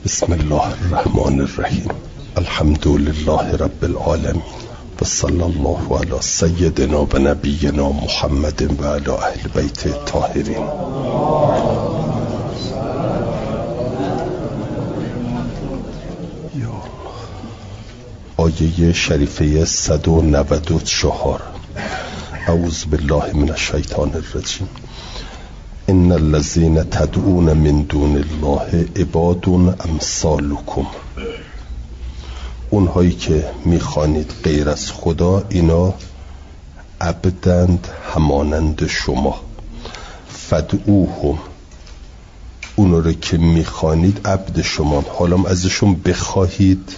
بسم الله الرحمن الرحیم. الحمد لله رب العالمین و صلی الله علی سیدنا و نبینا محمد و علی اهل بیت الطاهرین. آیه شریفه 194. اعوذ بالله من الشیطان الرجیم. ان الذين تدعون من دون الله عباد امثالكم. اونهایی که میخوانید غیر از خدا اینا عبدند همانند شما. فدعوهم، اونا رو که میخوانید عبد شما، حالا ازشون بخواهید.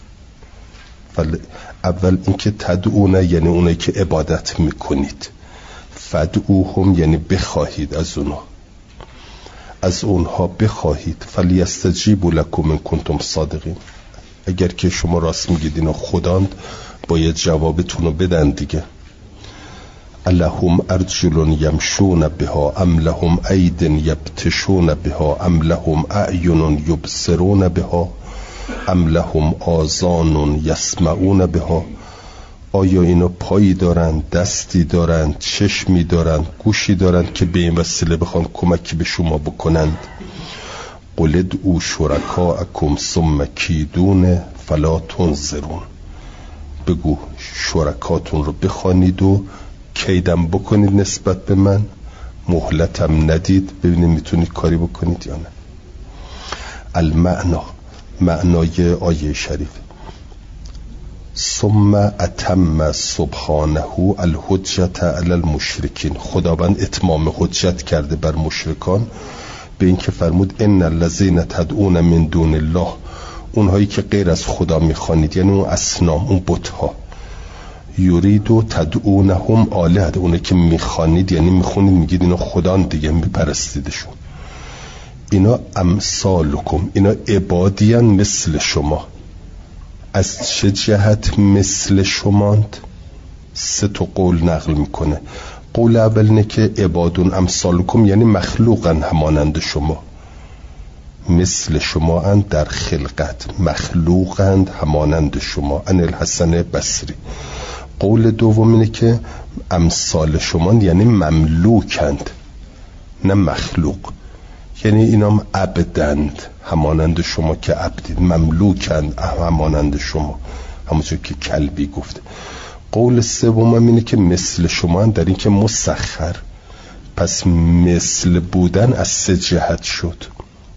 اول اینکه تدعونه یعنی اونایی که عبادت میکنید، فدعوهم یعنی بخواهید از اونها بخواهید. فلیستجیبوا لکم ان کنتم صادقین. اگر که شما راست میگید اینا خداند باید جوابتون رو بدن دیگه. الهم ارجل یمشون بها ام لهم اید یبطشون بها ام لهم اعین یبصرون بها ام لهم آذان یسمعون بها. آیا اینا پایی دارند، دستی دارند، چشمی دارند، گوشی دارند که به این وسیله بخوان کمکی به شما بکنند؟ قل ادعوا شرکاءکم ثم کیدون فلا تنظرون. بگو شرکاتون رو بخوانید و کیدم بکنید نسبت به من، مهلتم ندید ببینید میتونید کاری بکنید یا نه. المعنا، معنای آیه شریف. ثم اتم سبحانه الحجت علی المشرکین. خداوند اتمام حجت کرده بر مشرکان به این که فرمود ان الذین تدعون من دون الله. اونهایی که غیر از خدا میخوانید یعنی اون اصنام، اون بت‌ها. یریدو تدعونهم آلهه. اونایی که میخوانید یعنی میخونید میگید اینا خدان دیگه، میپرستیدشون. اینا امثالکم، اینا عبادیان مثل شما. از چه جهت مثل شماند؟ 3 قول نقل میکنه. قول اول اینه که عبادون امثالکم یعنی مخلوقن همانند شما، مثل شما اند در خلقت، مخلوقند همانند شما. ان الحسن بصری. قول دوم اینه که امثال شما یعنی مملوکند نه مخلوق، یعنی اینا عبدند همانند شما که عبدید، مملوکند همانند شما، همونجور که کلبی گفت. قول سوم اینه که مثل شما در این که مسخر، پس مثل بودن از 3 جهت شد.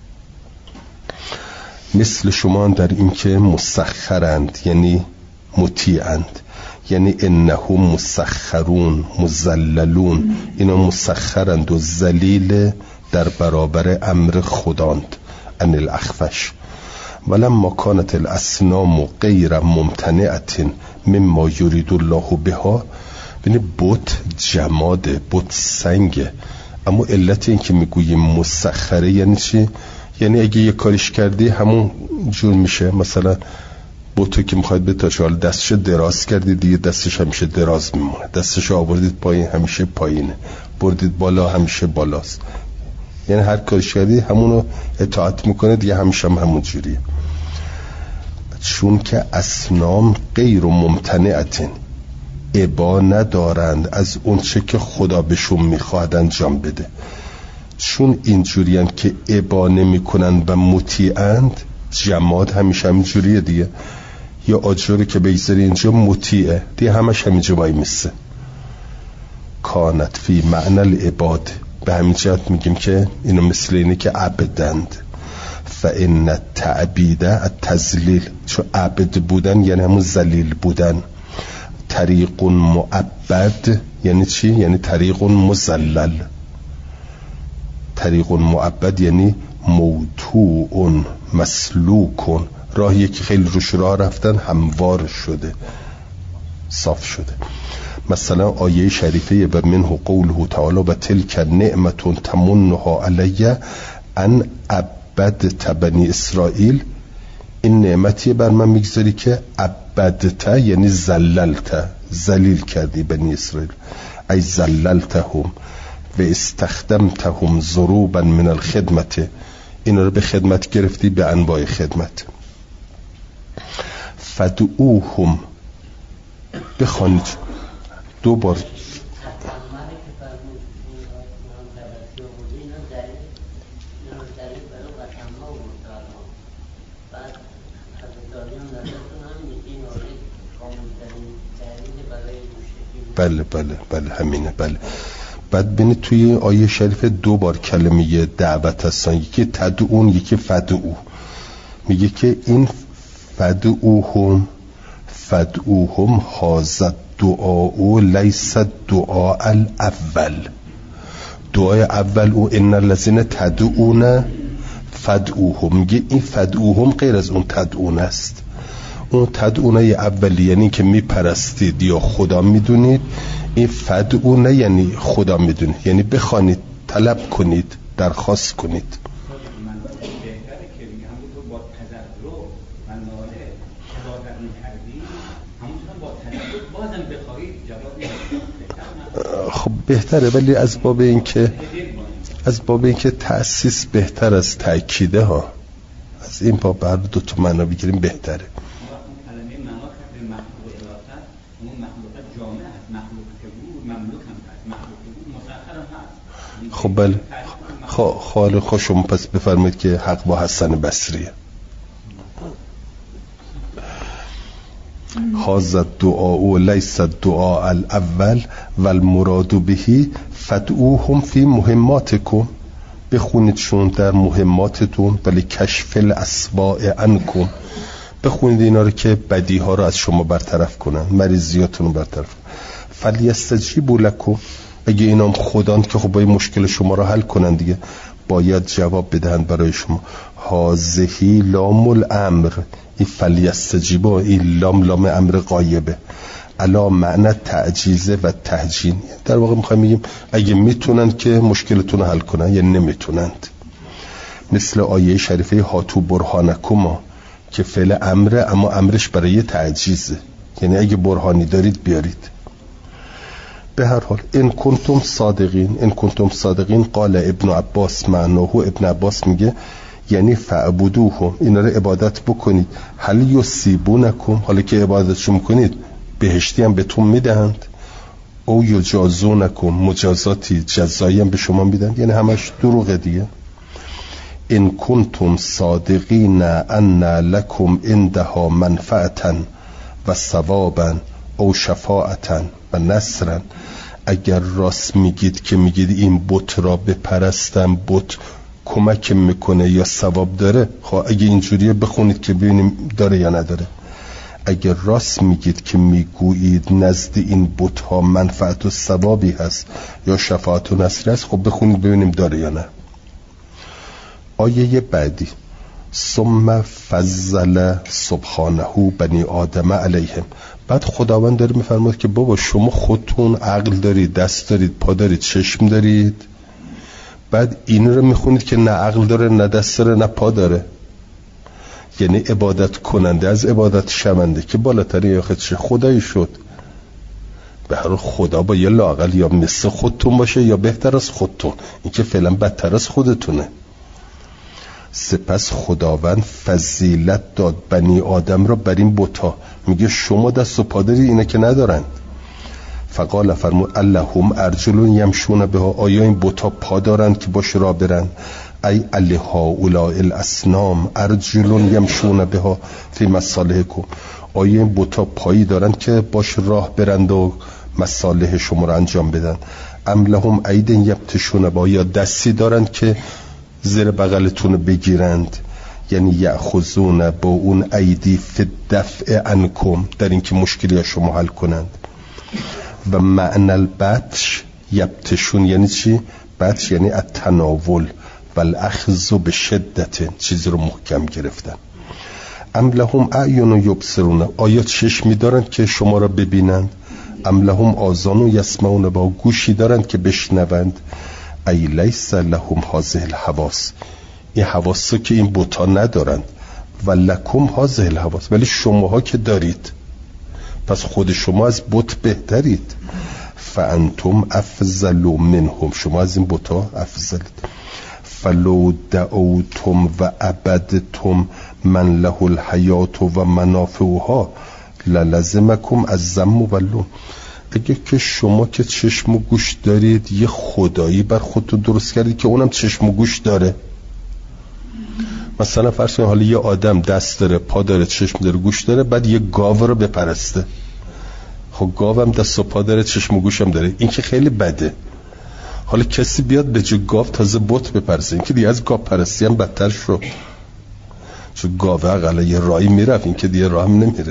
مثل شما در این که مسخرند یعنی مطیعند، یعنی انهم مسخرون مذللون. اینا مسخرند و ذلیل در برابر امر خداند. ان الاخفش. ولما كانت الاصنام غیر ممتنعه مما یرید الله بها. ببین بت جماد، بت سنگه، اما علت این که میگوییم مسخره یعنی چی؟ یعنی اگه یه کارش کردی همون جور میشه. مثلا بتو که میخواید بتاشه، حالا دستش دراز کردی دیگه دستش همیشه دراز میمونه، دستش آوردید پایین همیشه پایینه، بردید بالا همیشه بالاست. یعنی هر کارش کردی همونو اطاعت میکنه دیگه، همیشه همون جوریه. چون که اصنام غیر ممتنعتن، ابا ندارند از اون چه که خدا بهشون میخواد انجام بده. چون اینجوریان که ابا نمیکنن و مطیعند، جماد همیشه همین جوریه دیگه. یا آجوری که بگذاری اینجا مطیعه دیگه، همش همینجا وای میسه. کانت فی معنی العباد. به همین جهت میگیم که اینو مثل اینه که عبدند. فان التعبید التذلیل. چون عبد بودن یعنی همون ذلیل بودن. طریق معبد یعنی چی؟ یعنی طریق مذلل. طریق معبد یعنی موتوع مسلوک. راهی که خیلی روش راه رفتن هموار شده، صاف شده. مثلا آیه شریفه و منه قوله تعالی و تلک نعمت تمنها علی ان عبدت بنی اسرائیل. این نعمتی بر من میگذاری که عبدت یعنی زللت، ذلیل کردی بنی اسرائیل. ای زللتهم و استخدمتهم ضروبا من الخدمت. اینا رو به خدمت گرفتی، به انواع خدمت. فدعوهم، بخوانید 2 بار. بله همینه. بله بعد ببینید توی آیه شریف 2 بار کلمه دعوت هستن، یکی تدعون یکی فدعو. میگه که این فدعوهم هذا دعاء لیس دعاء الاول. دعای اول او ان الذين تدعون فدعوهم، میگه این فدعوهم غیر از اون تدعون است. اون تدعونه اولی یعنی که میپرستید یا خدا میدونید، این فدعونه یعنی خدا میدونید، یعنی بخوانید، طلب کنید، درخواست کنید. خب بهتره، ولی از باب اینکه تأسیس بهتر از تأکیده ها، از این باب بر 2 تا معنا بگیریم بهتره. خب بله، خالق شما پس بفرمایید که حق با حسن بصریه. هذا الدعاء لیس الدعاء الاول والمراد به فدعوهم فی مهماتکم، بخونیدشون در مهماتتون، ولی کشف الاسواء عنکم، بخونید اینا رو که بدیها رو از شما برطرف کنن، مریضیاتون رو برطرف کنن. فلیستجیبوا لکم، اگه اینام خدان که خب باید مشکل شما رو حل کنن دیگه، باید جواب بدهند برای شما. هازهی لام الامر، این فلیستجیبوا، این لام امر غایبه، علا معنی تعجیزه و تهجین. در واقع میخوایم بگیم اگه میتونن که مشکلتون رو حل کنن یا نمیتونند. مثل آیه شریفه هاتو برهانکما که فعل امره، اما امرش برای تعجیزه، یعنی اگه برهانی دارید بیارید. به هر حال ان کنتم صادقین قال ابن عباس معناه، ابن عباس میگه یعنی فعبدوهم، اینا رو عبادت بکنید. هل یصیبونکم، حالا که عبادتشون میکنید بهشتی هم بهتون میدهند. او یجازونکم، مجازاتی جزایی هم به شما میدن، یعنی همش دروغه دیگه. ان کنتم صادقین ان لکم عندها منفعتا و ثوابا او شفاعتا و نصرا، اگر راست میگید که میگید این بت را بپرستم، بت کمک میکنه یا ثواب داره، خب اگه اینجوریه بخونید که ببینیم داره یا نداره. اگر راست میگید که میگویید نزد این بت ها منفعت و ثوابی هست یا شفاعت و نصر هست، خب بخونید ببینیم داره یا نه. آیه بعدی ثم فضل سبحانه بنی آدم علیهم، بعد خداوند داره میفرماید که بابا شما خودتون عقل دارید، دست دارید، پا دارید، چشم دارید، بعد این رو میخونید که نه عقل داره، نه دست داره، نه پا داره، یعنی عبادت کننده از عبادت شونده که بالاتری یا خودش خدایی شد. به هر حال خدا با یه لااقل یا مثل خودتون باشه یا بهتر از خودتون، این که فعلا بدتر از خودتونه. سپس خداوند فضیلت داد بنی آدم را بر این بتا، میگه شما دست و پا دارید، اینا که ندارن. فقال فرمود اللهم ارجل یمشون بها، آیا این بتا پا دارند که باش را برن؟ ای الها اولای الاسنام ارجل یمشون بها فی مصالحکم، آیا این بتا پایی دارند که باش راه برند و مصالح شما را انجام بدن؟ ام لهم ایدن یبتشون بها، یا دستی دارند که زیر بغلتون بگیرند، یعنی یأخذون با اون ایدی فی دفع عنکم، در این که مشکلی شما حل کنند. و معنی البطش یبتشون یعنی چی؟ بطش یعنی التناول و الاخذ به شدت، چیزی رو محکم گرفتن. ام لهم اعین یبصرون، آیا چشمی دارند که شما را ببینند؟ ام لهم آذان یسمعون با، گوشی دارند که بشنوند؟ ای لیس لهم هذه الحواس، این حواسو که این بوتا ندارند. و لکم هذه الحواس، ولی شماها که دارید، پس خود شما از بت بهترید. فانتم افضل منهم، شما از این بوتا افضلید. فلو دعوتم و عبدتم من له الحیات و منافعها للزمکم الذم واللوم. اگه که شما که چشم و گوش دارید یه خدایی بر خودتون درست کردید که اونم چشم و گوش داره. مثلا فرض کنید حالا یه آدم دست داره، پا داره، چشم داره، گوش داره، بعد یه گاو رو بپرسته. خب گاو هم دست و پا داره، چشم و گوش هم داره، این که خیلی بده. حالا کسی بیاد به جای گاو تازه بت بپرسه، این که دیگه از گاو پرستی هم بدتر شد، چون گاو اقلا یه راهی میرفت، این که دیگه راه هم نمیره.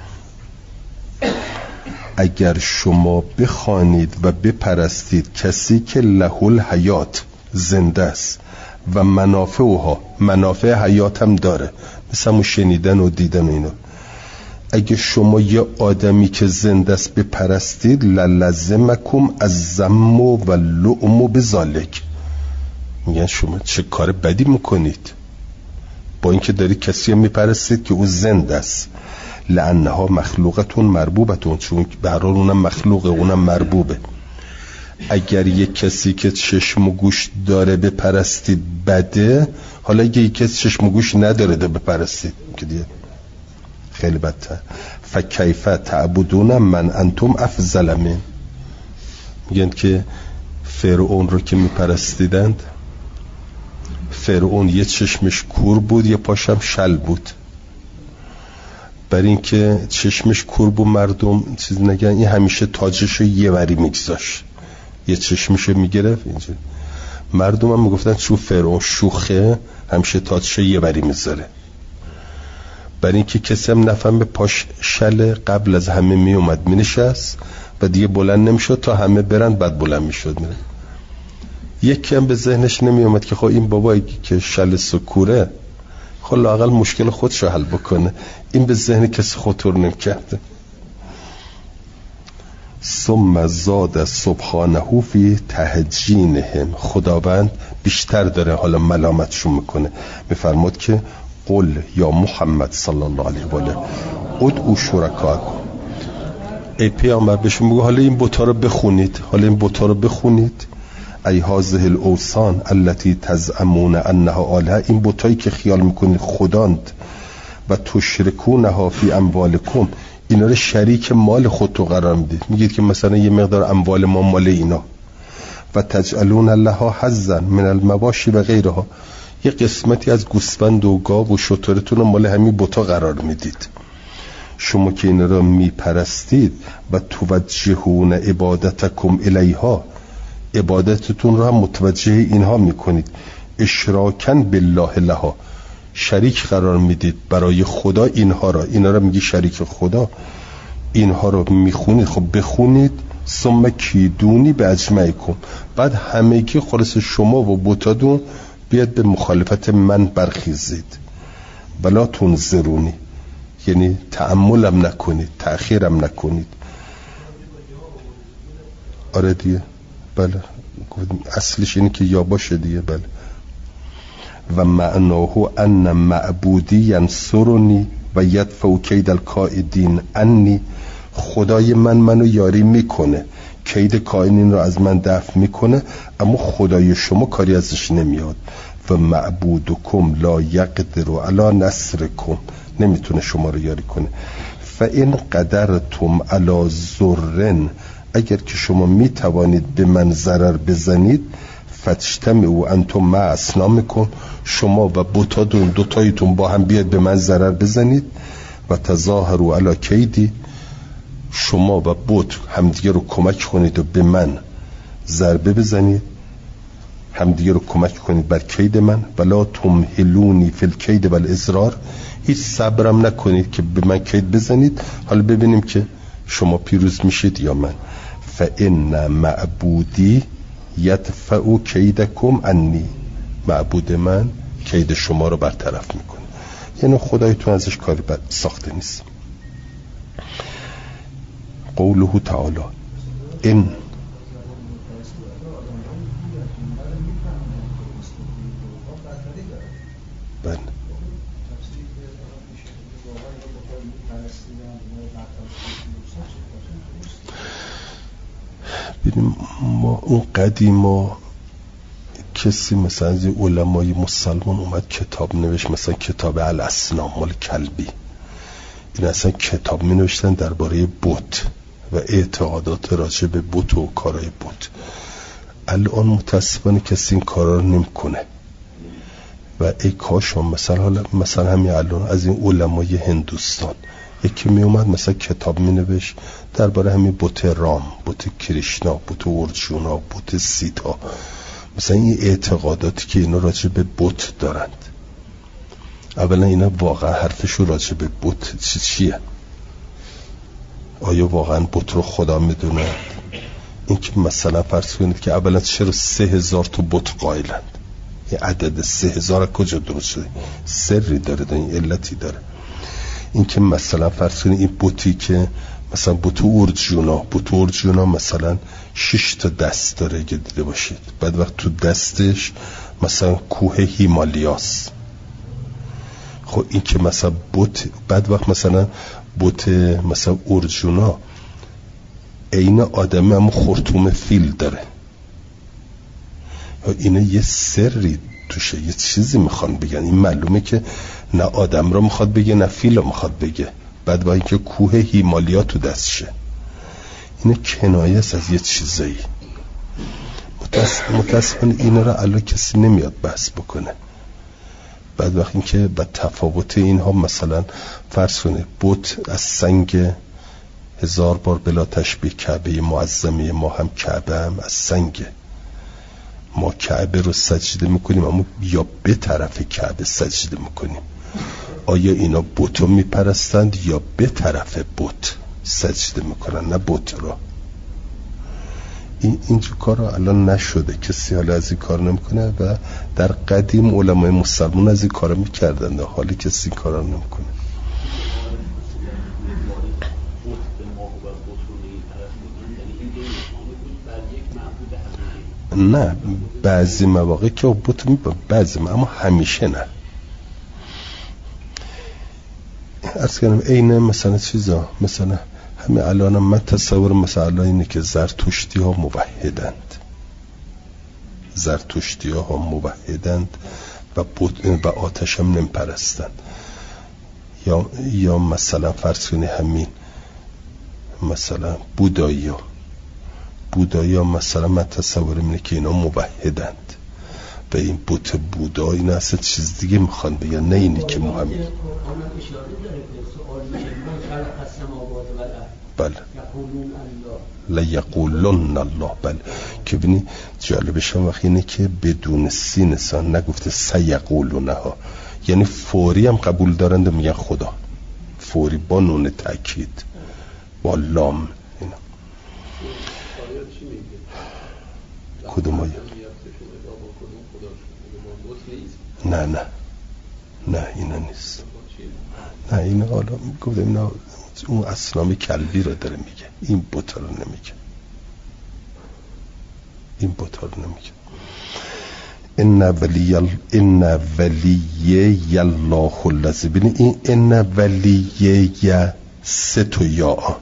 اگر شما بخوانید و بپرستید کسی که له الحیات زنده است و منافعها، منافع حیات هم داره، مثل همون شنیدن و دیدن و اینا، اگه شما یه آدمی که زنده است بپرستید للزمکم الذم و اللؤم بذالک. میگن شما چه کار بدی میکنید با اینکه داری کسی میپرستید که او زنده است. لانها مخلوقتون مربوبتون، چون به هر حال اونم مخلوقه، اونم مربوبه. اگر یک کسی که چشم و گوش داره بپرستید بده، حالا اگه یک کسی چشم و گوش نداره ده بپرستید که دیگه خیلی بدتر. فکیف تعبدون من انتم افضل من. میگن که فرعون رو که میپرستیدند، فرعون یه چشمش کور بود، یه پاشم شل بود. برای اینکه چشمش کور بود مردم چیز نگن، این همیشه تاجشو یه وری میگذاشت، یه چشمشو میگرفت اینجا. مردم هم میگفتن چون فرعون شوخه همیشه تاجشو یه وری میذاره. برای اینکه کسی هم نفهمه پاش شله، قبل از همه میومد مینشست و دیگه بلند نمیشد تا همه برن بعد بلند میشد میره. یکی هم به ذهنش نمیومد که خب این بابایی که شل سکوره خب لااقل مشکل خودشو حل بکنه، این به ذهن کسی خطور نمیکرده. ثم زاد سبحانه فی تهجینهم. خداوند بیشتر داره حالا ملامتشون میکنه، میفرماد که قل یا محمد صلی الله علیه و آله ادعوا شرکاءکم. ای پیامبر بهشون میگه حالا این بت‌ها رو بخونید، حالا این بت‌ها رو بخونید. ای هذه الاوثان التي تزعمون انها آلهه، این بتایی که خیال میکنید خداند، و تشرکونها فی اموالکم، اینا رو شریک مال خودتون قرار میدید، میگید که مثلا یه مقدار اموال ما مال اینا. و تجعلون لها حظا من المواشی و غیرها، یه قسمتی از گوسفند و گاو و شترتون رو مال همین بتا قرار میدید. شما که اینا رو میپرستید و توجهون عبادتکم الیها، عبادتتون رو هم متوجه اینها میکنید. اشراکن بالله لها، شریک قرار میدید برای خدا اینها را، اینا را میگی شریک خدا، اینها رو میخونید. خب بخونید. ثم کیدونی به اجمعکم، بعد همگی خلاص شما و بتادون بیاد به مخالفت من برخیزید. ولا تنظرونی، یعنی تأملم نکنید، تأخیرم نکنید. آره دیگه، بله اصلش اینه که یا باشه دیگه. بله. و معناه ان معبودی ینصرنی و یدفع کید الکائدین انی، خدای منو یاری میکنه، کید کائنین رو از من دفع میکنه، اما خدای شما کاری ازش نمیاد. و معبودکم لا یقدر علی نصرکم، نمیتونه شما رو یاری کنه. فان قدرتم علی ضرن، اگر که شما میتوانید به من ضرر بزنید، فتجتمعوا انتم مع اصنامکم، شما و بتادون دوتایتون با هم بیاد به من ضرر بزنید. و تظاهروا علی کیدی، شما و بت همدیگه رو کمک کنید و به من ضربه بزنید، همدیگه رو کمک کنید بر کید من. ولا تمهلونی فی الکید والاصرار، هیچ صبرم نکنید که به من کید بزنید، حالا ببینیم که شما پیروز میشید یا من. فان معبودی یدفع کیدکم انی، معبود من کید شما رو برطرف میکنه. یعنی خدایتون ازش کاری بد ساخته نیست. قوله تعالی این بله ببینیم ما اون قدیم کسی مثلا از علمای مسلمان اومد کتاب نوشت، مثلا کتاب الاصنام مال کلبی، این اصلا کتاب می نوشتن درباره بت و اعتقادات راجع به بت و کارهای بت. الان متاسفانه کسی این کارا رو نمیکنه و ای کاش هم مثلا همین الان از این علمای هندوستان یکی می اومد مثلا کتاب می نوشت درباره همین بت رام، بت کریشنا، بت ارجونا، بت سیتا، مثلا این اعتقاداتی که اینا راجع به بت دارند. اولا اینا واقعا حرفشون راجع به بت چیه؟ آیا واقعا بت رو خدا میدونه؟ این که مثلا فرض کنید که اولا چرا 3000 تا بت قائلند؟ این عدد 3000 کجا درست شده؟ سری داره، این علتی داره. این که مثلا فرض کنید این بتی که مثلا بت ارجونا مثلا 6 تا دست داره اگه دیده باشید، بعد وقت تو دستش مثلا کوه هیمالیاس. خب این که مثلا بت، بعد وقت مثلا بت مثلا ارجونا عین آدمه اما خرطوم فیل داره. اینا یه سری توشه، یه چیزی میخوان بگن. این معلومه که نه آدم رو میخواد بگه نه فیل رو میخواد بگه. بعد با اینکه کوه هیمالیا تو دستشه، اینه کنایه است از یه چیزایی. متاسفانه اینا رو الان کسی نمیاد بحث بکنه. بعد وقتی این که با تفاوت اینها مثلا فرض کنه بت از سنگ 1000 بار بلا تشبیه کعبه معظمه ما هم کعبه هم از سنگ. ما کعبه رو سجده میکنیم اما یا به طرف کعبه سجده میکنیم. آیا اینا بت رو میپرستند یا به طرف بت سجده میکنن، نه بت رو؟ اینجور کار رو الان نشده، کسی حالا از این کار نمیکنه و در قدیم علمای مسلمان از این کار میکردن، حالا کسی این کار رو نمیکنه. نه بعضی مواقع که بت بعضی اما همیشه نه. عرض کردم عین مثلا چیزا، مثلا همین الان من تصور مثلا اینه که زرتشتی ها موحدند و آتش هم نمیپرستند. یا مثلا فرض کنی همین مثلا بودایی ها مثلا من تصورم اینه که اینا موحدند و این بت بودا این اصلا چیز دیگه میخوان بگن، نه اینی که مهمه. بله لیقولن الله. بله که بینی جالبش هم وقتی اینه که بدون سین سان نگفته سیقولونه ها، یعنی فوری هم قبول دارند و میگن خدا، فوری با نون تأکید با لام. اینا کدوم آیه؟ نه اینا نیست. نه اینا حالا گفتم اینا اون اصنام کلبی رو داره میگه، این بتا رو نمیگه. ان ولی الله الذی، ببین این ان ولی سه تا یا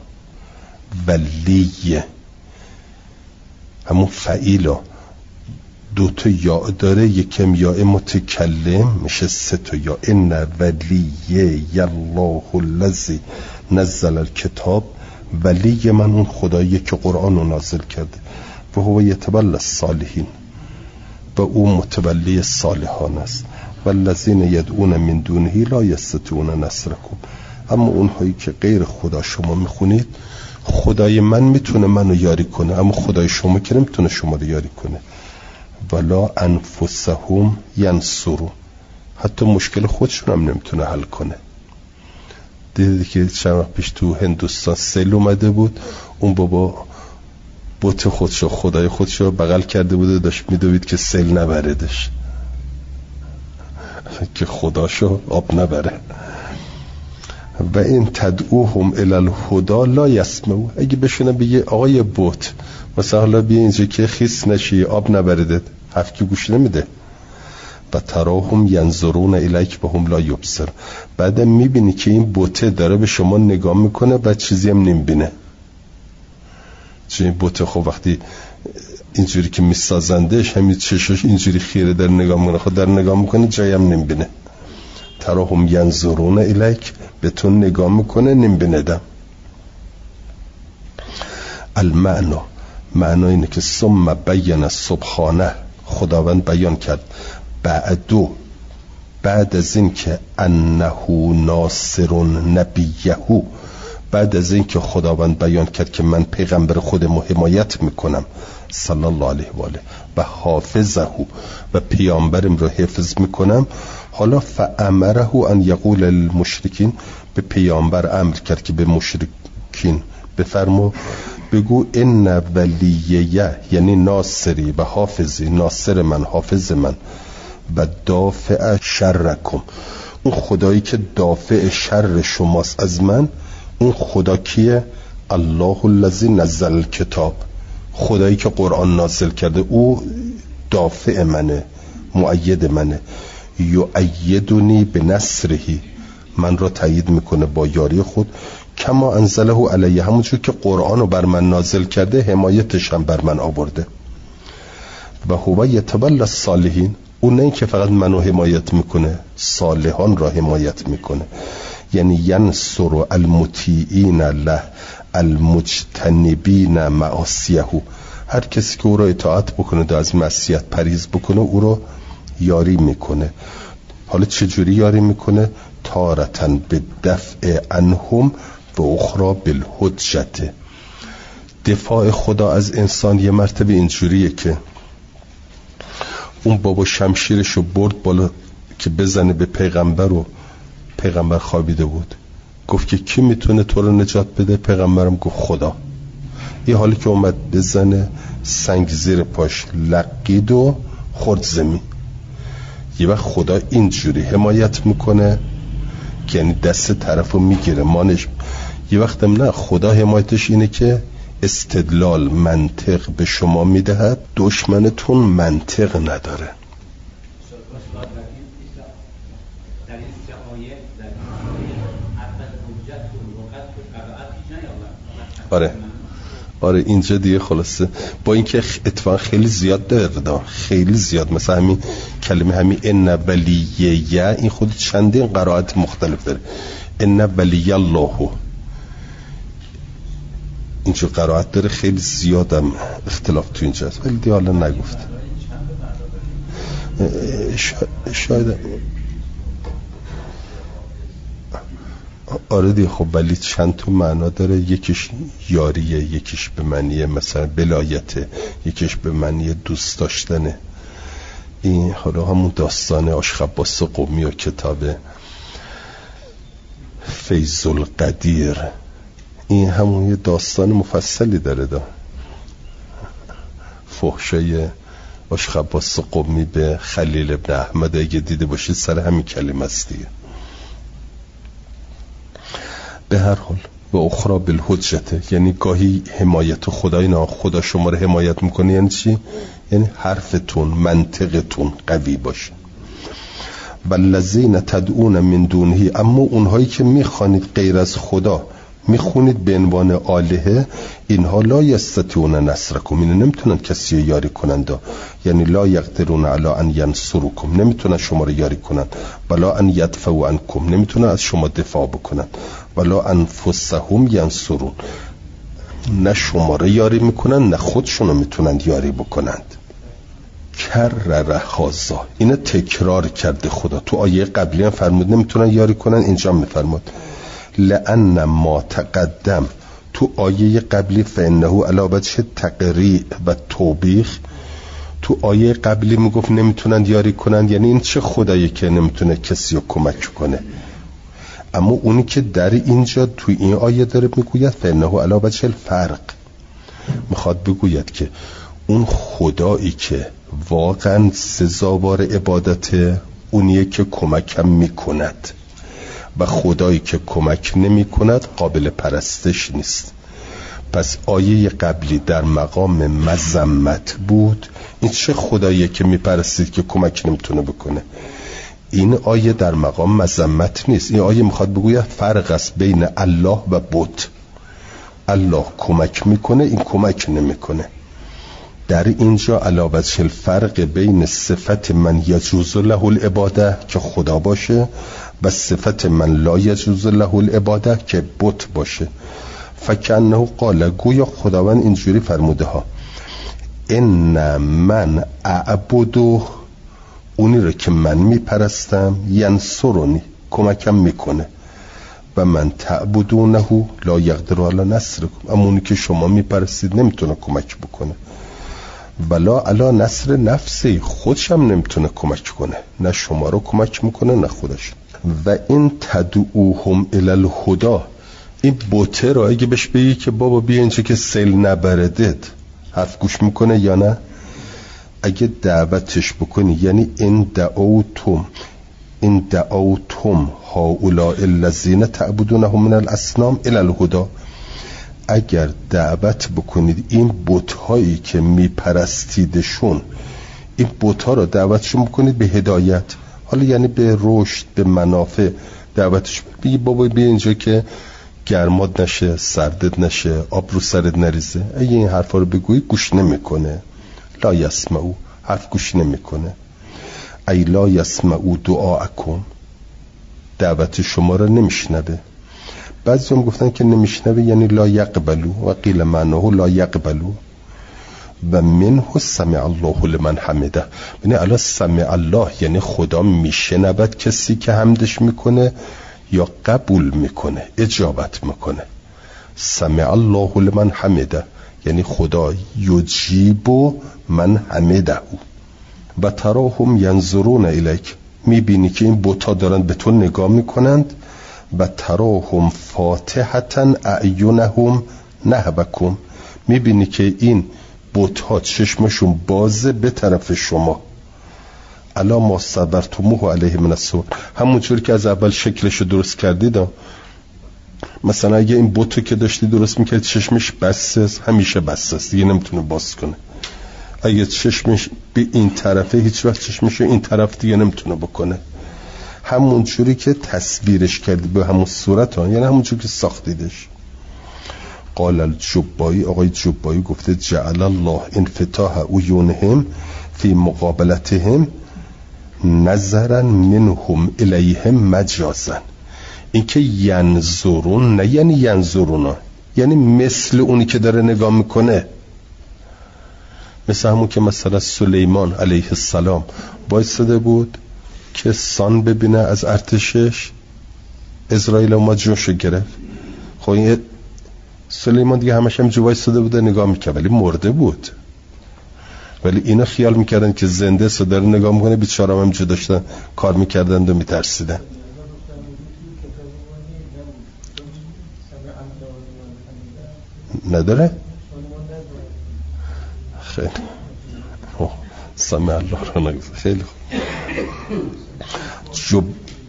ولی همون فعیلا 2 تا یا داره، یکم یا متکلم میشه 3 تا یا. ان ولی الله الذی نزل الکتاب، ولی من اون خدایی که قرآن رو نازل کرده، و هو یتولی الصالحین، و او متولی صالحان است. والذین یدعون من دونه لا یستطیعون نصرکم، اما اونهایی که غیر خدا شما میخونید، خدای من میتونه منو یاری کنه اما خدای شما که نمیتونه شما رو یاری کنه. ولا انفسهم ینصرون، حتی مشکل خودشون هم نمیتونه حل کنه. دیدی که چند وقت پیش تو هندوستان سیل اومده بود، اون بابا بت خودشو خدای خودشو بغل کرده بود و داشت میدوید که سیل نبردش، که خداشو آب نبره. و این تدعوهم الی الهدی لا یسمعون، اگه بشونه بگه آقای بت مثلا حالا بیا اینجا که خیس نشی آب نبرده، حرف که گوش نمیده. و تراهم ینظرون الیک و هم لا یبصر، بعدم میبینی که این بته داره به شما نگاه میکنه و چیزی هم نمیبینه. چون این بته خب وقتی اینجوری که میسازندش همین چشاش اینجوری خیره در نگاه میکنه، خود در نگاه میکنه جایم نمیبینه. تراهم ینظرون الیک، به تو نگاه میکنه نمیبینه دم. المعنا، معنا اینه که ثم بین سبحانه، خداوند بیان کرد بعد از این که انه ناصر نبیه، بعد از این که خداوند بیان کرد که من پیغمبر خودمو حمایت میکنم صلی الله علیه و آله و حافظه و پیامبرم رو حفظ میکنم، حالا فامره ان یقول المشرکین، به پیامبر امر کرد که به مشرکین بفرمو بگو ان ولیه، یعنی ناصری و حافظی، ناصر من حافظ من، و دافع شرکم، اون خدایی که دافع شر شماست از من، اون خدا کیه؟ الله الذی نزل کتاب، خدایی که قرآن نازل کرده، او دافع منه، مؤید منه. یؤیدنی بنصرهی، من را تایید میکنه با یاری خود، کما انزله علیه، همونجور که قرآن رو بر من نازل کرده حمایتش هم بر من آورده. و هو یتولی الصالحین، اون نه این که فقط منو حمایت میکنه، صالحان را حمایت میکنه. یعنی ینصر المطیعین له المجتنبین معاصیه، هر کسی که او را اطاعت بکنه و از معصیت پرهیز بکنه او را یاری میکنه. حالا چجوری یاری میکنه؟ تارتن به دفع عنهم و اخرى بالحجت. دفاع خدا از انسان یه مرتبه اینجوریه که اون بابا شمشیرشو برد بالا که بزنه به پیغمبر، و پیغمبر خوابیده بود، گفت که کی میتونه تو رو نجات بده؟ پیغمبرم گفت خدا. یه حالی که اومد بزنه سنگ زیر پاش لقید و خورد زمین. یه وقت خدا اینجوری حمایت میکنه که یعنی دست طرفو میگیره مانش. یه وقت هم نه، خدا حمایتش اینه که استدلال منطق به شما میدهد، دشمنتون منطق نداره. آره اینجا دیگه خلاصه با اینکه اتفاق خیلی زیاد داره، خیلی زیاد، مثلا همین کلمه همین ان ولیه، این خود چندین قرائت مختلف داره. ان ولی الله، اینجا قرائت داره، خیلی زیادم اختلاف تو اینجا هست، ولی دیگه حالا نگفت. شاید آره دیگه. خب ولی چند تا معنا داره، یکیش یاریه، یکیش به معنی مثلا بلایته، یکیش به معنی دوست داشتنه. این حالا همون داستان آشخباس قمی و کتاب فیض القدیر، این همون یه داستان مفصلی داره فحشای آشخباس قمی به خلیل ابن احمد، اگه دیده باشید سر همین کلمه است دیگه. به هر حال و اخرى بالحجت، یعنی گاهی حمایت خدای نه، خدا شما رو حمایت میکنه. یعنی چی؟ یعنی حرفتون، منطقتون قوی باشه. والذین تدعون من دونه، اما اونهایی که میخوانید غیر از خدا، میخونید به عنوان آلهه، اینها لا یستطیعون نصرکم، این نمیتونن کسی رو یاری کنند، یعنی لا یقدرون علی ان ینصرکم، نمیتونن شما رو یاری کنن، ولا ان یدفعوا عنکم، نمیتونن از شما دفاع بکنن، ولا انفسهم ینصرون، نه شما رو یاری میکنن نه خودشونو میتونن یاری بکنند. کرر هذا، اینو تکرار کرده خدا. تو آیه قبلی هم فرمود نمیتونن یاری کنن، اینجا میفرمود لأن ما تقدم، تو آیه قبلی فإنه علی وجه تقریع و توبیخ، تو آیه قبلی میگفت نمیتونن یاری کنن، یعنی این چه خدایی که نمیتونه کسی رو کمک کنه. اما اونی که در اینجا تو این آیه داره میگوید فإنه علی وجه الفرق، میخواد بگوید که اون خدایی که واقعا سزاوار عبادت اونیه که کمکم میکند، و خدایی که کمک نمی کند قابل پرستش نیست. پس آیه قبلی در مقام مذمت بود، این چه خداییه که می پرستید که کمک نمیتونه بکنه. این آیه در مقام مذمت نیست، این آیه میخواد بگوید فرق است بین الله و بت. الله کمک میکنه، این کمک نمیکنه. در اینجا علاوه الفرق بین صفت من یجوز له العباده که خدا باشه و صفت من لا یجوز له العباده که بت باشه. فکنه قال، گویا خداوند اینجوری فرموده ها ان من اعبدو، اونی رو که من میپرستم، ینصرونی، کمکم میکنه، و من تعبدونه لا یقدر علی نصرکم، اما اونی که شما میپرستید نمیتونه کمک بکنه. ولا علی نصر نفسی، خودشم نمیتونه کمک کنه، نه شما رو کمک میکنه نه خودش. و این تدعوهم الی الهدی، این بوته رو اگه بهش بگی که بابا بیا اینجا که سیل نبردت، حرف گوش میکنه یا نه؟ اگه دعوتش بکنی، یعنی این دعوتم هؤلاء الذین تعبدونهم من الاصنام الی الهدی، اگر دعوت بکنید این بت‌هایی که میپرستیدشون، این بت‌ها رو دعوتشون بکنید به هدایت، حالا یعنی به رشد، به منافع دعوتش بگی بابا بیا اینجا که گرماد نشه، سردت نشه، آب رو سرت نریزه. اگه این حرفا رو بگویی گوش نمیکنه، لا یسمعو، حرف گوش نمیکنه. ای لا یسمعو دعاءکم، دعوت شما رو نمیشنوه. بعضی هم گفتن که نمیشنوه یعنی لا یقبلو، و قیل معناه لا یقبلو. و منه سمع الله لمن حمده، یعنی الا سمع الله یعنی خدا میشنود کسی که حمدش میکنه یا قبول میکنه، اجابت میکنه. سمع الله لمن حمده یعنی خدا یجیب من حمده. و تراهم ینظرون الیک، میبینی که این بوتا دارن به تو نگاه میکنند. و تراهم فاتحتا اعینهم نحوکم، میبینی که این بوتا چشمشون بازه به طرف شما. الا ما صبرتموه علیه من الصبر، همونجور که از اول شکلشو درست کردید. مثلا اگه این بوتو که داشتی درست میکرد چشمش بسته است، همیشه بسته است دیگه نمیتونه باز کنه. اگه چشمش به این طرفه، هیچ وقت چشمشو این طرف دیگه نمیتونه بکنه. همونجوری که تصویرش کردی به همون صورت ها، یعنی همونجوری که ساختیدش. قال الجبایی، آقای جبایی گفته جعل الله انفتاح عیونهم فی مقابلتهم نظرا منهم الیهم مجازا. این که ینظرون نه یعنی ینظرونا، یعنی مثل اونی که داره نگاه میکنه، مثل همون که مثلا سلیمان علیه السلام بایستده بود که سان ببینه از ارتشش، اسرائیل اومد جوشو گرفت. خب این سلیمان دیگه همش هم جوای ساده بوده نگاه میکرد ولی مرده بود، ولی اینا خیال میکردن که زنده ساده داره نگاه میکنه، بیچاره هم جو داشتن کار میکردن و میترسیدن. نداره؟ خیلی سمع الله رو نگذاره. خیلی خوب.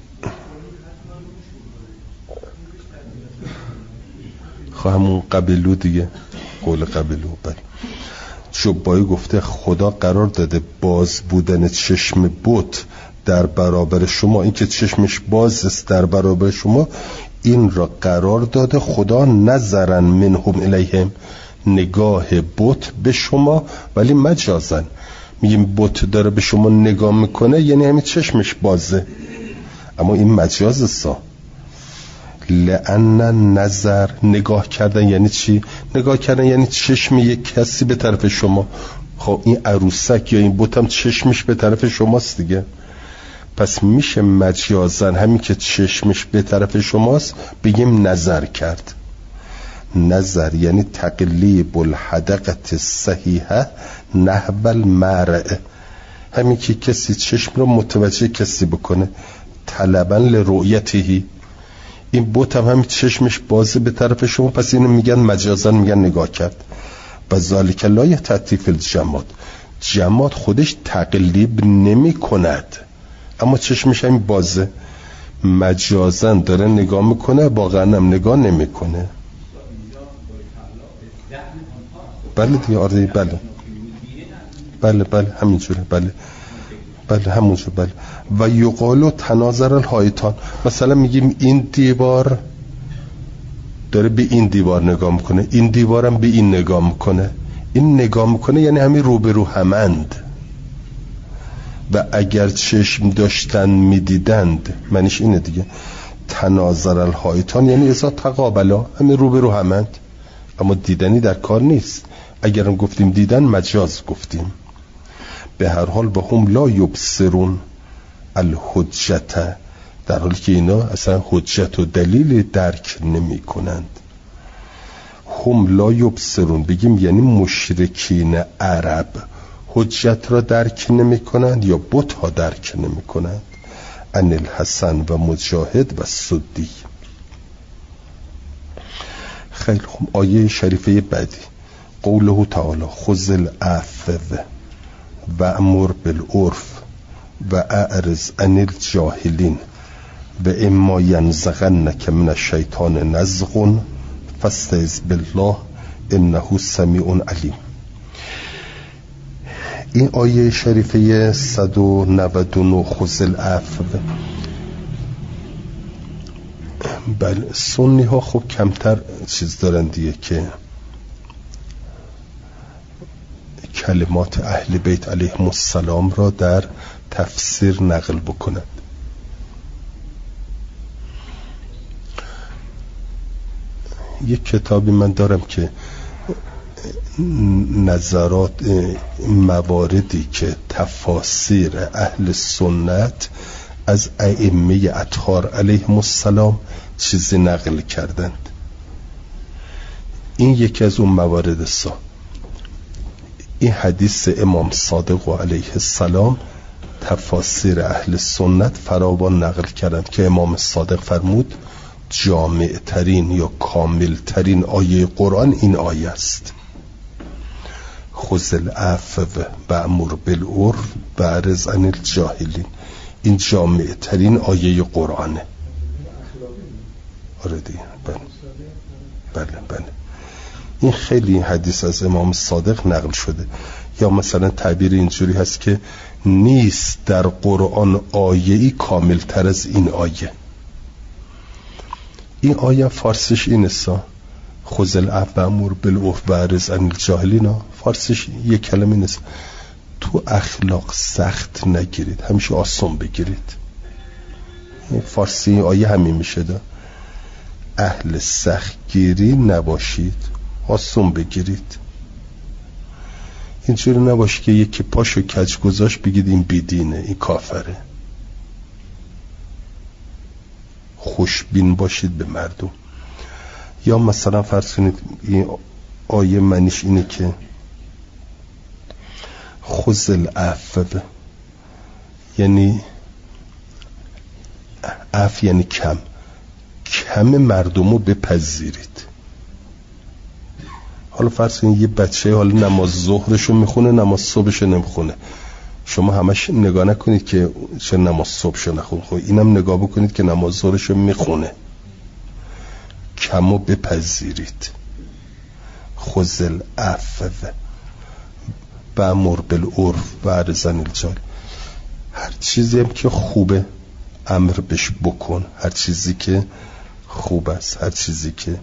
همون قبلو دیگه، قول قبلو. بله جبایی گفته خدا قرار داده باز بودن چشم بت در برابر شما، این که چشمش باز است در برابر شما، این را قرار داده خدا نظرن منهم الیهم، نگاه بت به شما، ولی مجازن. میگیم بت داره به شما نگاه میکنه یعنی همین چشمش بازه، اما این مجاز است. لأن نظر، نگاه کردن یعنی چی؟ نگاه کردن یعنی چشم یک کسی به طرف شما. خب این عروسک یا این بت هم چشمش به طرف شماست دیگه، پس میشه مجازن همین که چشمش به طرف شماست بگیم نظر کرد. نظر یعنی تقلیب الحدقه صحیحه نحو المرء، همین که کسی چشم رو متوجه کسی بکنه، طلبا لرؤیته. این بت هم همین چشمش بازه به طرف شما، پس اینو میگن مجازن، میگن نگاه کرد. و ذالک لا یتعطیف الجماد، جماد خودش تقلیب نمی کند اما چشمش همین بازه، مجازن داره نگاه میکنه، واقعا هم نگاه نمیکنه. بله دیگه، آره بله بله بله همینجوره، بله بله همونجور. بله و یقالو تناظر الحایطان، مثلا میگیم این دیوار داره به این دیوار نگاه میکنه، این دیوارم به این نگاه میکنه، این نگاه میکنه یعنی همین روبرو همند و اگر چشم داشتن میدیدند، معنیش اینه دیگه. تناظر الحائطان یعنی اذا تقابلا، همین روبرو همند، اما دیدنی در کار نیست. اگرم گفتیم دیدن مجاز گفتیم. به هر حال با هم لا یبصرون الحجت، در حالی که اینا اصلا حجت و دلیل درک نمی کنند. هم لا یبصرون بگیم یعنی مشرکین عرب حجت را درک نمی کنند یا بت ها درک نمی کنند. ان الحسن و مجاهد و سدی. خیلی خوب. آیه شریفه بعدی قوله تعالی خذ العفو و امر بالعرف و اعرض عن الجاهلین و اما ینزغنک من الشیطان نزغ فاستعذ بالله انه سمیع علیم. این آیه شریفه 199 خذ العفو. بله سنی ها خب کمتر چیز دارن دیگه که کلمات اهل بیت علیهم السلام را در تفسیر نقل بکنند. یک کتابی من دارم که نظرات مواردی که تفاسیر اهل سنت از ائمه اطهار علیهم السلام چیزی نقل کردند. این یکی از اون موارد این حدیث امام صادق علیه السلام تفاسیر اهل سنت فراوان نقل کردند که امام صادق فرمود جامع ترین یا کامل ترین آیه قرآن این آیه است. خذ العفو و امر بالعرف و اعرض عن الجاهلین. این جامع ترین آیه قرآنه. آره دیگه. بله. این خیلی حدیث از امام صادق نقل شده. یا مثلا تعبیر اینجوری هست که نیست در قرآن آیه‌ای کامل تر از این آیه. این آیه فارسیش اینه خذ العفو و امر بالعرف و اعرض عن الجاهلین. فارسیش یک کلمه نیست. تو اخلاق سخت نگیرید، همیشه آسان بگیرید. فارسی آیه همین میشه ده. اهل سخت گیری نباشید، آسان بگیرید. اینجوری نباشه که یکی پاشو کج گذاشت بگید این بیدینه، این کافره. خوشبین باشید به مردم. یا مثلا فرض کنید این آیه معنیش اینه که خذ العفو یعنی عفو یعنی کم مردمو بپذیرید. حالا فرض کنید یه بچه حالا نماز ظهرشو میخونه نماز صبحشو نمیخونه، شما همش نگاه نکنید که چه نماز صبحشو نخونه، اینم نگاه بکنید که نماز ظهرشو میخونه. کمو بپذیرید. خذ العفو و امر بالعرف و اعرض عن الجاهلین. هر چیزی هم که خوبه امر بش بکن، هر چیزی که خوب است، هر چیزی که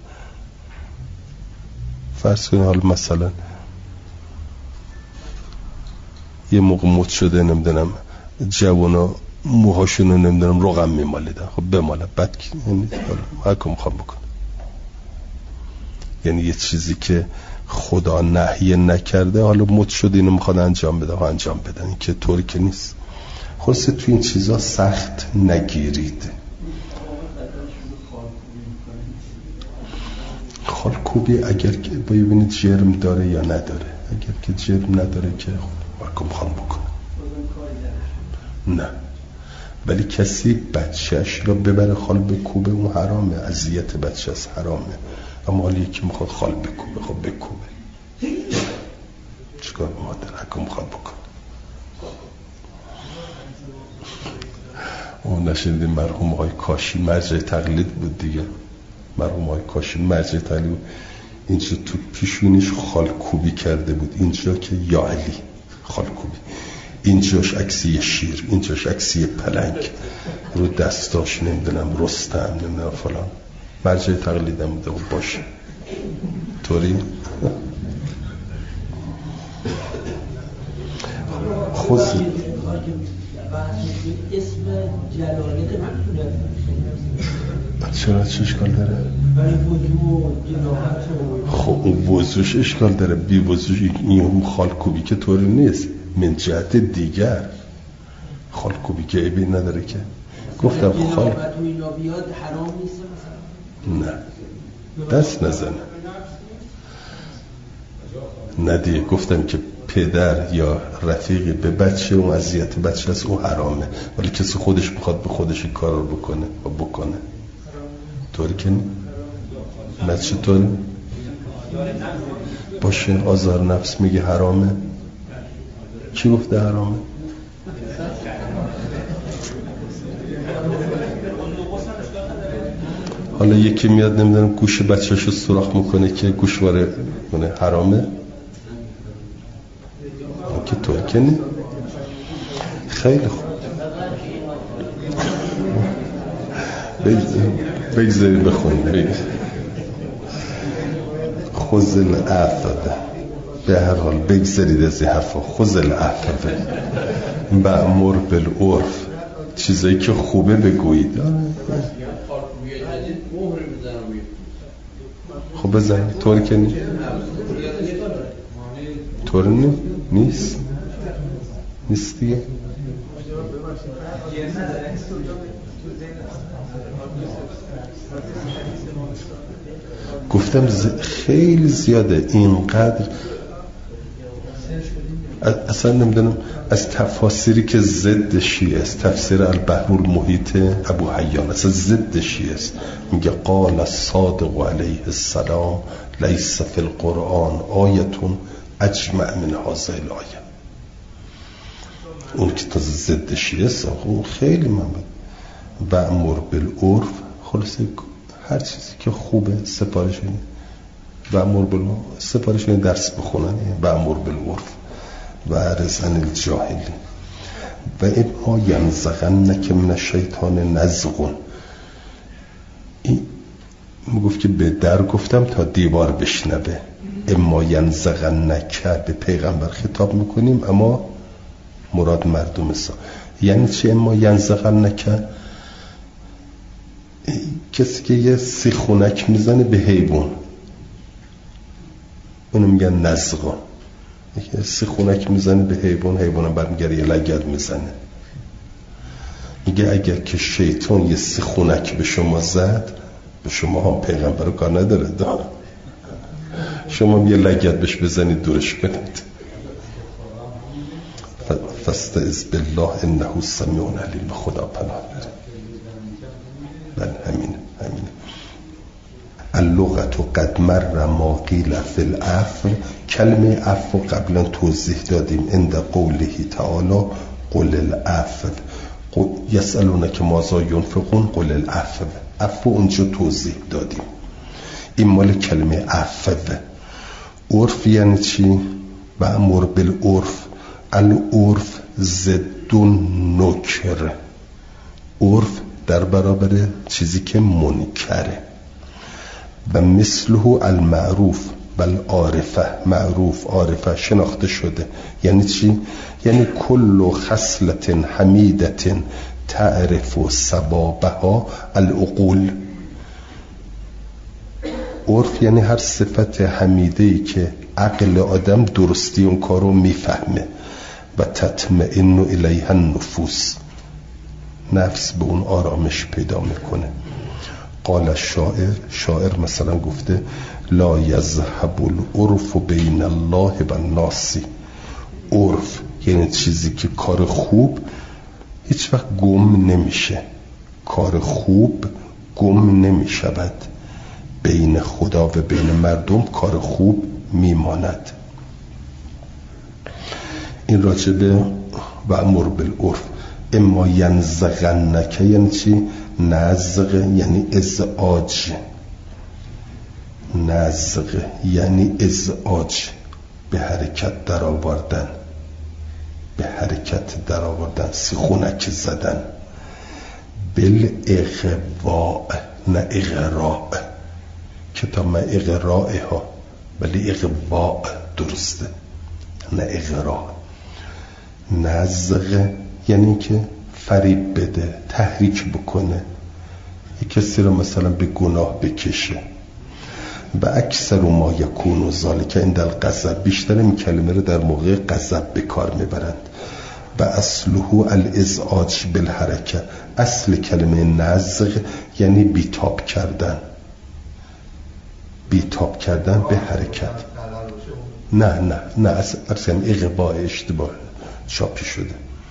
فرض کنید حالا مثلا یه موقع مد شده نمیدونم جوانا موهاشونو نمیدونم رقم میمالیدن، خب بماله بعد یعنی هر کم میخوام بکن. یعنی یه چیزی که خدا نهی نکرده حالا مد شده اینو میخواد انجام بده ها انجام بدن، این که طوری که نیست. خلاصه تو این چیزا سخت نگیرید. خالکوبی اگر که ببینید جرم داره یا نداره، اگر که جرم نداره که خب میخوام بکنه نه، ولی کسی بچهش رو ببره خال بکوبه اون حرامه، اذیت بچه از حرامه. اما حالا یکی میخواد خال بکوبه خب بکوبه، چیکار مادر حکم میخواد بکنه. اون نشدیم مرحوم آقای کاشی مرجع تقلید بود دیگه، مرحوم آقای کاشی مرجع تقلید بود. اینجا تو پیشونیش خالکوبی کرده بود، اینجا که یا علی خالکوبی، اینجاش عکسی شیر، اینجاش عکسی پلنگ، رو دستاش نمیدونم رستم نمیدونم فلان. مرجع تقلیدم بوده و باشه طوری. خود اسم جلالت نمیتونه چرا چه اشکال داره؟ خب اون وضوش اشکال داره، بی وضوش این خالکوبی که طوری نیست، من جهت دیگر خالکوبی که عیبی نداره که گفتم خال حرام نیست نه دست نزنه نه دیگه گفتم که پدر یا رفیقی به بچه اون اذیت بچه هست او حرامه، ولی کسی خودش بخواد به خودش این کار رو بکنه طوری که نه چطوری باشه آزار نفس میگه حرامه. کی گفته حرامه؟ حالا یکی میاد نمیدونم گوش بچه‌شو سوراخ میکنه که گوشواره کنه حرامه که طور کنی؟ خیلی خوب بگذاری بخونی خوزل عفده به هر حال بگذارید از این حرفا. خوزل عفده مأمور بالعرف چیزایی که خوبه بگویید. خب بزن طور کنی؟ طور نیست دیگه. گفتم خیلی زیاده اینقدر اصلا نمیدونم از تفاسیری که ضد شیعه است. تفسیر البحر المحیط ابو حیان اصلا ضد شیعه است، میگه قال الصادق علیه السلام لیس فی القرآن آیتون اجمع من هذه الآیه. اون که تا ضد شیعه است اون خیلی من و امر بالعرف خلاصه هر چیزی که خوبه سفارش اینه و امر بالعرف سفارش اینه درس بخونن و امر بالعرف و رزن الجاهلی و اما ینزغنک من الشیطان نزغون. این میگفت که به در گفتم تا دیوار بشنوه. اما ینزغنک به پیغمبر خطاب میکنیم اما مراد مردم یعنی چی؟ اما ینزغنک کسی که یه سیخونک میزنه به حیوان اونو میگن نزغان. یه سیخونک میزنه به حیوان، حیوانم برمیگره یه لگد میزنه. میگه اگر که شیطان یه سیخونک به شما زد، به شما هم پیغمبر کار نداره شما هم یه لگد بهش بزنید دورش کنید. فاستعذ بالله انه سمیع علیم. خدا پناه بده. بله همین اللغت و قد مر ما قیل فی العفو. کلمه عفو قبلا توضیح دادیم. عند قوله تعالی قل العفو یسألونک ماذا ینفقون قل العفو. عفو اونجا توضیح دادیم. این مال کلمه عفو. عرف یعنی چی؟ و امر بالعرف. العرف ضد نکر. عرف در برابر چیزی که منکره. و مثله المعروف بل عارفه. معروف عارفه شناخته شده. یعنی چی؟ یعنی کل خصلت حمیدت تعرف ثوابها العقول. عرف یعنی هر صفت حمیده‌ای که عقل آدم درستی اون کارو میفهمه. و تطمئن الیها النفوس. نفس به اون آرامش پیدا میکنه. قال شاعر مثلا گفته لا یذهب العرف بین الله و الناس. عرف یعنی چیزی که کار خوب هیچ وقت گم نمیشه. کار خوب گم نمیشود. بین خدا و بین مردم کار خوب میماند. این راجبه و امر بالعرف. اما ینزغنک یعنی چی؟ نزغ یعنی ازعاج. نزغ یعنی ازعاج، به حرکت در آوردن. به حرکت در آوردن، سیخونک زدن. بل اغواء نه اغراء. کتاب من اغراء ها ولی اغواء درسته. نه اغرا. نزغ یعنی که فریب بده، تحریک بکنه، یک کسی رو مثلا به گناه بکشه. و اکثر ما یکون ذالک عند الغضب، بیشتر این کلمه رو در موقع غضب به کار میبرند. و اصله الازعاج بالحرکه، اصل کلمه نزغ یعنی بیتاب کردن، بیتاب کردن به حرکت. نه اصلا اغباء اشتباه چاپی شده.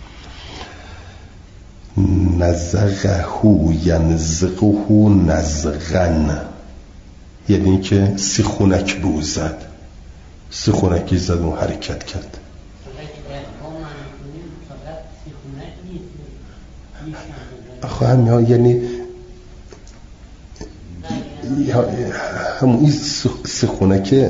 نزغه ینزغه نزغن، یعنی که سیخونک به او زد، سیخونکی زد و حرکت کرد. آخه یعنی همون این سیخونک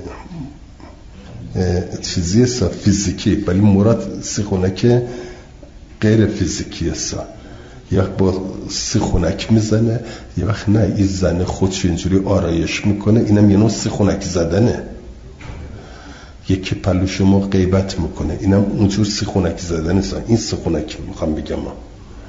چیزی است فیزیکی، ولی مراد سیخونک غیر فیزیکی است. یک با سیخونک میزنه، یه وقت نه این زن خودش اینجوری آرایش میکنه، اینم یه نوع سیخونک زدنه. یکی پلو شما غیبت میکنه، اینم اونجور سیخونک زدنه. این سیخونک میخوام بگم ما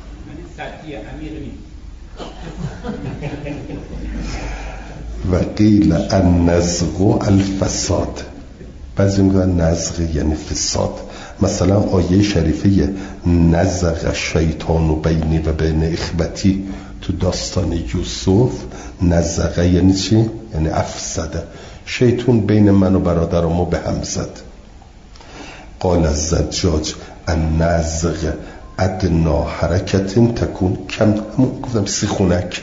و قیل النزغ الفساد، بعضی میگن نزغ یعنی فساد. مثلا آیه شریفه نزغ شیطان بینی و بین اخوتی تو داستان یوسف، نزغ یعنی چی؟ یعنی افسده، شیطان بین من و برادرمو به هم زد. قال الزجاج النزغ ادنا حرکت تکون کم، همون گفتم سیخونک.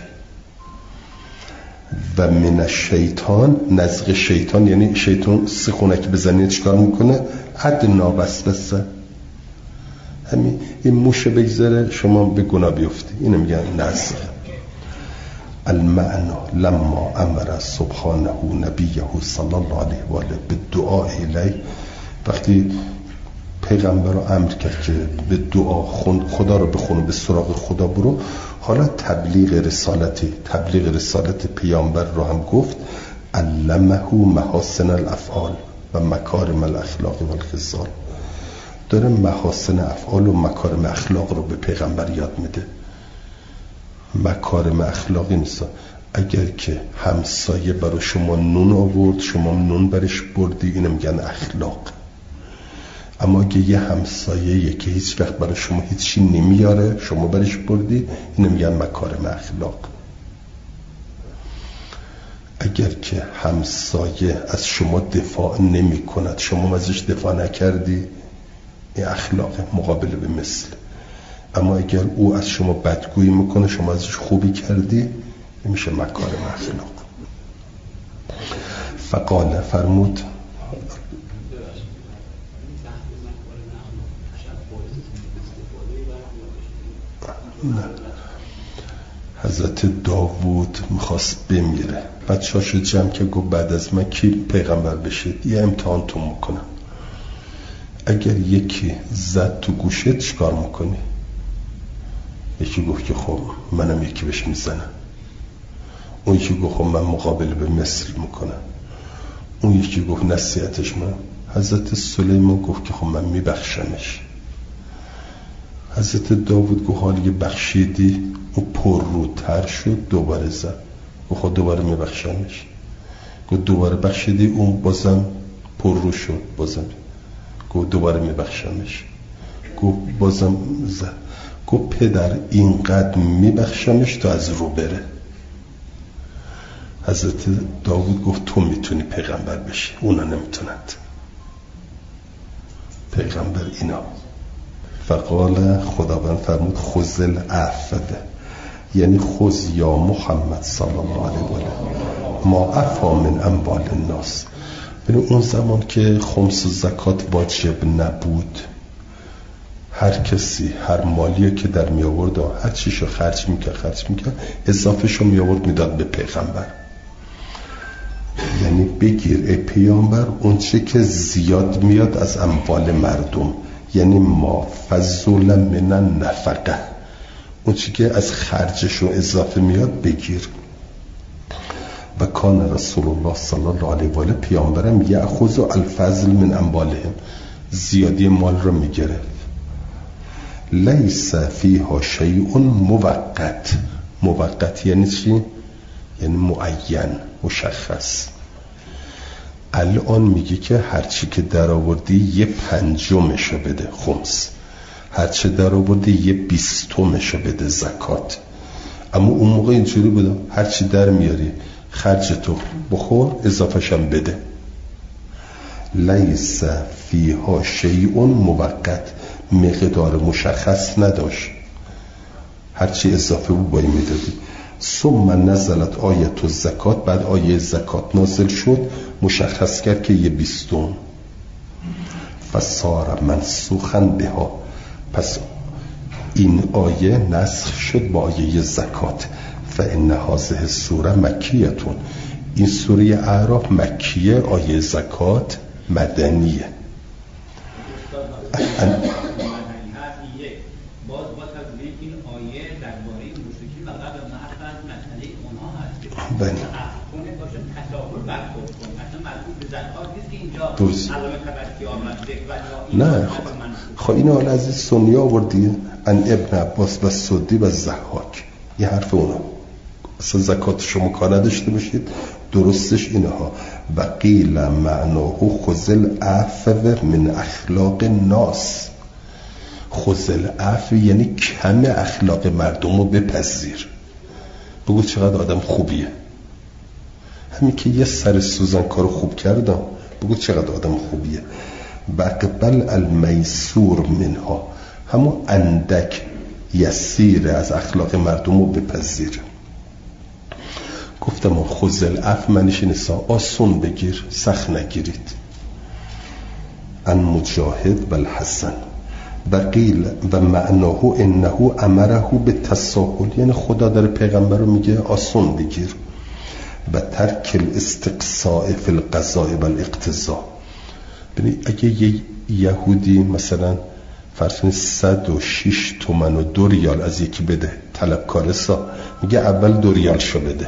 و من الشیطان، نزغ شیطان یعنی شیطان سیخونک بزنید چکار میکنه؟ ادنا وسوسه، همین این موشه بگذاره شما به گناه بیفتی، اینو میگن نزغ. المعنى لما امر سبحانه نبیه صلی الله علیه و آله بالدعاء الیه، وقتی پیغمبر رو امر کرد که به دعا خدا رو بخون، به سراغ خدا برو، حالا تبلیغ رسالت پیامبر رو هم گفت. علمه محاسن الافعال و مکارم الاخلاق و الخصال، داره محاسن افعال و مکارم اخلاق رو به پیغمبر یاد میده. مکارم اخلاقی نیست اگر که همسایه برای شما نون آورد شما نون برش بردی، اینو میگن اخلاق. اما اگه یه همسایه که هیچ وقت برای شما هیچی نمیاره شما برش بردی، اینو میگن مکارم اخلاق. اگر که همسایه از شما دفاع نمی کند شما ازش دفاع نکردی، این اخلاق مقابل به مثل. اما اگر او از شما بدگویی میکنه شما ازش خوبی کردی، این میشه مکارم اخلاق. فقال فرمود نه، حضرت داوود میخواست بمیره، بچه‌هاشو جمع که گفت بعد از من کی پیغمبر بشید، یه امتحان تو میکنم. اگر یکی زد تو گوشت چیکار میکنی؟ یکی گفت که خب منم یکی بهش میزنم، اون یکی گفت خب من مقابل به مثل میکنم، اون یکی گفت نصیحتش من. حضرت سلیمان گفت که خب من میبخشمش. حضرت داوود گفت حالی بخشیدی، او پر رودتر شد، دوباره زد، گفت خب دوباره میبخشمش. گفت دوباره بخشیدی، اون بازم پر رو شد، بازم گفت دوباره میبخشمش. گفت بازم زد، گفت پدر اینقدر میبخشمش تا از رو بره. حضرت داوود گفت تو میتونی پیغمبر بشی، اونا نمیتونند. پیغمبر اینا. فقال خداوند فرمود خذل عفو، یعنی خذ یا محمد صلی الله علیه و آله ما عفا من اموال الناس. ببین اون زمان که خمس و زکات واجب نبود، هر کسی هر مالی که در می آورد و هر چیشو خرج میکرد اضافه شو می آورد میداد به پیغمبر. یعنی بگیر ای پیامبر اون چه که زیاد میاد از اموال مردم، یعنی ما فضل من النفقه، اون چی که از خرجشون اضافه میاد بگیر. و کان رسول الله صلی الله علیه و آله، پیامبرم یأخذ الفضل من اموالهم، زیادی مال رو میگرفت. لیس فیها شیء موقت. موقت یعنی چی؟ یعنی معین، مشخص. الان میگه که هرچی که در آوردی 1/5 بده خمس، هرچی در آوردی 1/20 بده زکات. اما اون موقع اینجوری بودم هرچی در میاری خرجتو بخور، اضافه‌شم بده. لیس فیها شیء موقت، مقدار مشخص نداشت، هرچی اضافه بود باید میدادی. ثم نزلت آیت الزکات، بعد آیه زکات نازل شد، مشخص کرد که 20. فصار منسوخا بها، پس این آیه نسخ شد با آیه زکات. فان هذه سوره مکیتون، این سوره اعراف مکیه، آیه زکات مدنیه. باز با تقدیم این آیه درباره مشرکین و قبل محفظ مسئله اونها هست که کنه باشه تساهل برخورد کن، اصلا مربوط به زکات نیست که اینجا علامه تبرکی آمده. نه خب این حال از این سنی آوردیه ان ابن عباس و سدی و زحاک، یه حرف اونا. اصلا زکات شما کار نداشته باشید، درستش اینها. و قیل معناه خذل عفو من اخلاق الناس. خذل عفو یعنی کم اخلاق مردم رو بپذیر، بگو چقدر آدم خوبیه. همین که یه سر سوزن کارو خوب کردم، بگو چقدر آدم خوبیه. بقبل المیسور منها، همون اندک یسیر از اخلاق مردم رو بپذیر. گفتم خذل عفو منش نیستا، آسون بگیر، سخت نگیرید. ان مجاهد و الحسن بقیل و معناه انه امره به تساهل، یعنی خدا داره پیغمبر رو میگه آسون بگیر. و ترک الاستقصاء فی القضاء و الاقتضاء. ببین اگه یه یهودی مثلا فرض کنید 106 تومن و 2 ریال از یکی بده، طلبکارسا میگه اول 2 ریال شو بده.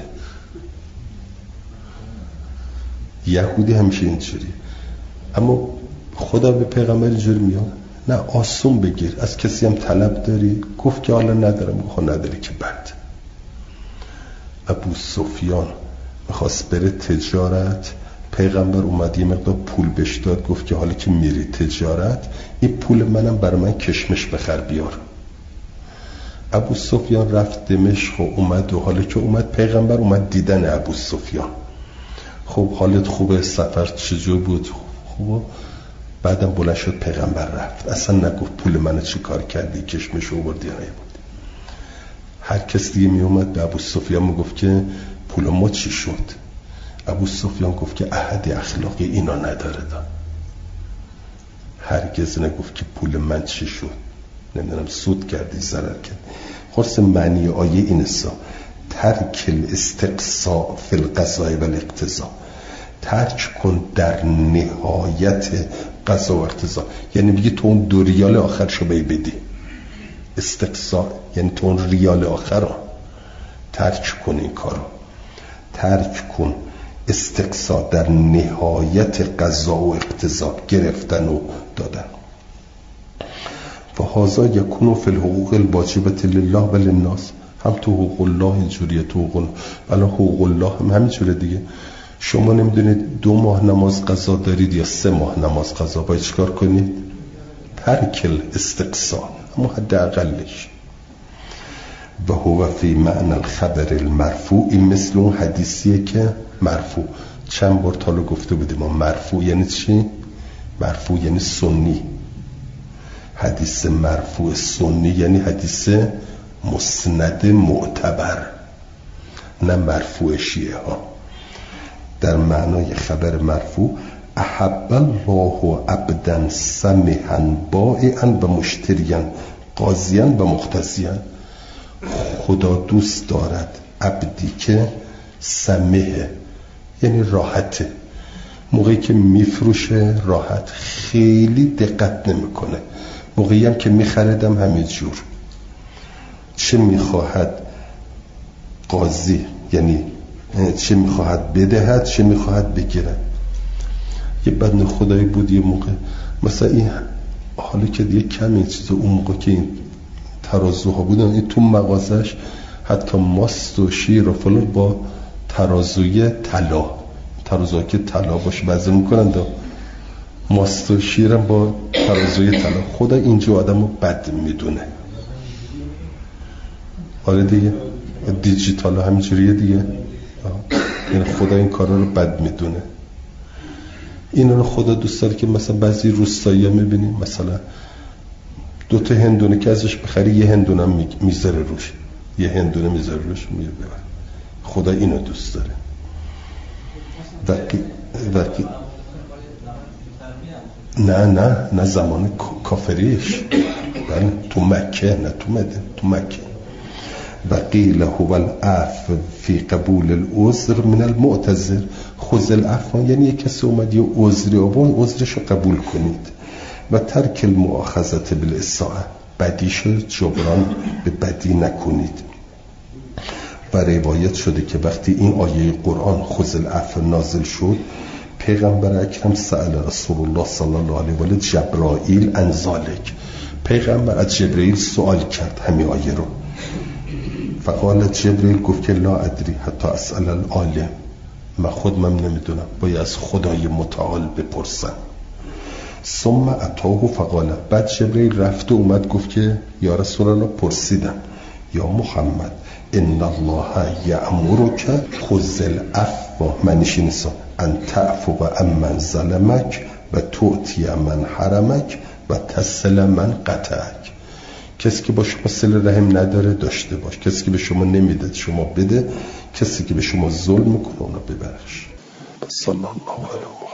یهودی همیشه اینجوری. اما خدا به پیغمبر اینجوری میگه نه آسون بگیر. از کسی هم طلب داری؟ گفت که حالا ندارم. گفت نداری که بد. ابو سفیان میخواست بره تجارت، پیغمبر اومد یه مقدار پول بهش داد، گفت که حالا که میری تجارت این پول منم برای من کشمش بخر بیار. ابو سفیان رفت دمشق و اومد، و حالا که اومد پیغمبر اومد دیدن ابو سفیان. خب حالت خوبه؟ سفر چجور بود؟ خوبه؟ بعدم بلند شد پیغمبر رفت، اصلا نگفت پول منو چی کار کردی، کشمش آوردی یا نبود. هر کس دیگه می اومد به ابو سفیان میگفت که پول ما چی شد. ابو سفیان گفت که احد اخلاقی اینا نداره دا. هرگز نگفت که پول من چی شد، نمیدونم سود کردی ضرر کرد. خلاص معنی آیه اینسا ترک الاستقصاء فی القضاء و الاقتضاء، ترک کن در نهایت قضا و اقتضا. یعنی بگی تو اون 2 ریال آخرشو بدی. استقصاء یعنی تو اون ریال آخر رو ترک کن، این کارو ترک کن. استقصاء در نهایت قضا و اقتضا، گرفتن و دادن. فهذا یکون فی الحقوق الواجبة لله و للناس. هم تو حقوق الله اینجوریه، تو حقوق الان حقوق الله هم همینجوره دیگه. شما نمیدونید 2 ماه نماز قضا دارید یا 3 ماه نماز قضا، باید چیکار کنید؟ ترک الاستقصاء، اما حداقلش. و هو فی معنی الخبر المرفوع، این مثل اون حدیثیه که مرفوع. چند بار تالو گفته بودیم ما مرفوع یعنی چی؟ مرفوع یعنی سنی. حدیث مرفوع سنی یعنی حدیث مسند معتبر، نه مرفوع شیعه ها. در معنای خبر مرفوع احب الله عبدا سمحا بائعا و مشتریا قاضیا و مقتضیا. خدا دوست دارد عبدی که سمحه یعنی راحته، موقعی که میفروشه راحت، خیلی دقت نمیکنه. موقعی هم که میخردم همین جور. چه میخواهد قاضی یعنی چه میخواهد بدهد، چه میخواهد بگیرد. یه بنده خدایی بود یه موقع مثلا این حالا که دیگه کمی چیزا، اون موقع که این ترازوها بودن این تو مغازش حتی ماست و شیر و فلان با ترازوی طلا، ترازوها که طلا باشه وزن میکنن دا ماست و شیرم با ترازوی طلا. خدا اینجا آدم رو بد میدونه. آره دیگه دیجیتال همینجوریه دیگه. یعنی خدا این کارا رو بد میدونه. این رو خدا دوست داره که مثلا بعضی روستایی ها میبینیم مثلا 2 هندونه که ازش بخری یه هندونه هم میذاره روش، یه هندونه میذاره روش میره ببر. خدا اینو دوست داره. نه زمان کافریش، بله تو مکه، نه تو مدینه، تو مکه. و قیل هو العفو فی قبول العذر من المعتذر. خذ العفو یعنی یک کسی اومد یه عذری آورد، عذرشو قبول کنید. و ترک المؤاخذه بالاساءه، بدیشو جبران به بدی نکنید. و روایت شده که وقتی این آیه قرآن خذ العفو نازل شد، پیغمبر اکرم سأل رسول الله صلی الله علیه و آله جبرائیل عن ذلک. پیغمبر از جبرائیل سوال کرد همین آیه رو. فقال جبرائیل گفت که لا ادری حتی اسأل العالم، من خودم نمیدونم، باید از خدای متعال بپرسم. ثم اتاه فقال، بعد جبرائیل رفت و اومد گفت که یا رسول الله پرسیدم یا محمد ان الله یأمرک خذ العفو، معنیش نیست ان تعفو عمن ظلمک و تؤتی من حرمک و تصل من قطعک. کسی که با شما صله رحم نداره داشته باش، کسی که به شما نمیده شما بده، کسی که به شما ظلم میکنه اونو ببخش. صلی الله علیه و